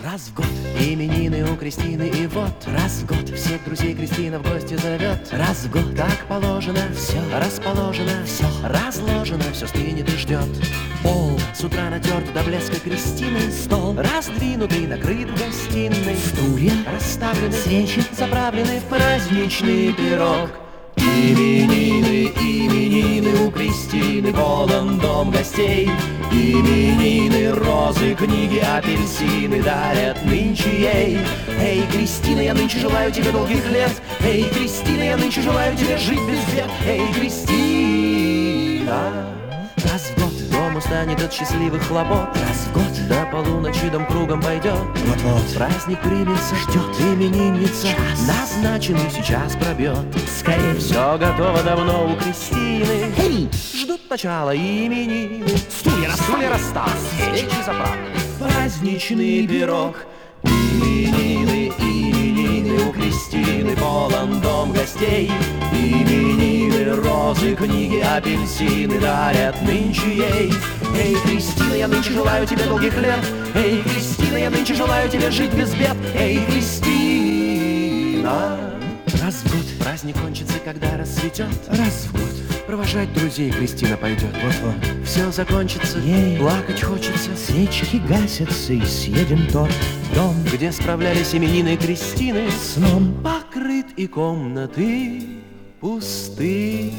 раз в год именины у Кристины, и вот раз в год всех друзей Кристина в гости зовет. Раз в год так положено, все расположено, все разложено, все стынет и ждет. Пол с утра натерт до блеска Кристины, стол раздвинутый, накрыт в гостиной, стулья расставлены, свечи заправлены в праздничный пирог. Именины, именины у Кристины, полон дом гостей. Именины, розы, книги, апельсины дарят нынче ей. Эй, Кристина, я нынче желаю тебе долгих лет. Эй, Кристина, я нынче желаю тебе жить без бед. Эй, Кристина. Раз в год дом устанет от счастливых хлопот. Раз в год до полуночи дом кругом пойдет. Вот-вот праздник примется, ждет именинница. Назначенный сейчас пробьет. Скорее, все готово давно у Кристины. Эй, ждут начала именины. Стулья расставлены, свечи заправлены, праздничный пирог. Именины, именины у Кристины, полон дом гостей. Именины, розы, книги, апельсины дарят нынче ей. Эй, Кристина, я нынче желаю тебе долгих лет. Эй, Кристина, я нынче желаю тебе жить без бед. Эй, Кристина. Раз в год праздник кончится, когда рассветет. Раз в год провожать друзей Кристина пойдет. Вот-вот все закончится, ей плакать хочется. Свечки гасятся и съеден торт. Дом, где справлялись именины Кристины, сном покрыт и комнаты пустынны.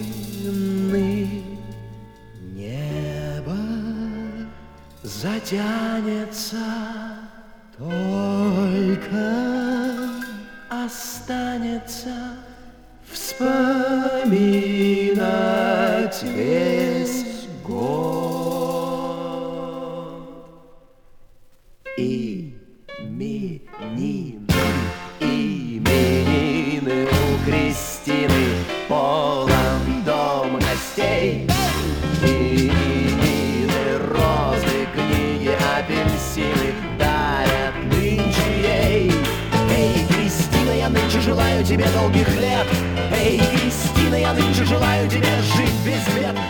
Небо затянется, только останется вспоминать весь год. Именины, именины у Кристины, полон дом гостей. Именины, розы, книги, апельсины дарят нынче ей. Эй, Кристина, я нынче желаю тебе долгих лет. Эй, Кристина, я нынче желаю тебе жить без бед.